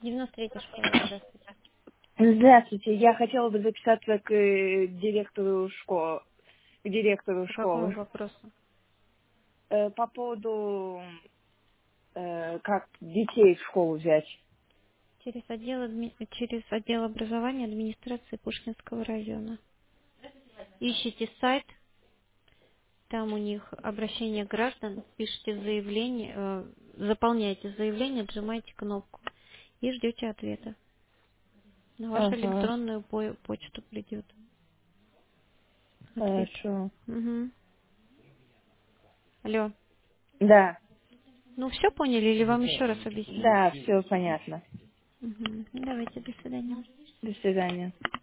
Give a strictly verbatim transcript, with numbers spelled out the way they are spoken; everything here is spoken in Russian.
девяносто третья школа, здравствуйте. Здравствуйте, я хотела бы записаться к э, директору школы, к директору По какому школы. вопросу? Э, По поводу, э, как детей в школу взять. Через отдел, адми- через отдел образования администрации Пушкинского района. Ищите сайт, там у них обращение граждан, пишите заявление, э, заполняете заявление, нажимаете кнопку и ждете ответа. На вашу Ага, электронную по- почту придет ответ. хорошо. Угу. Алло. Да, Ну все поняли или вам еще раз объяснить? да, все понятно. Угу. Давайте, до свидания. До свидания.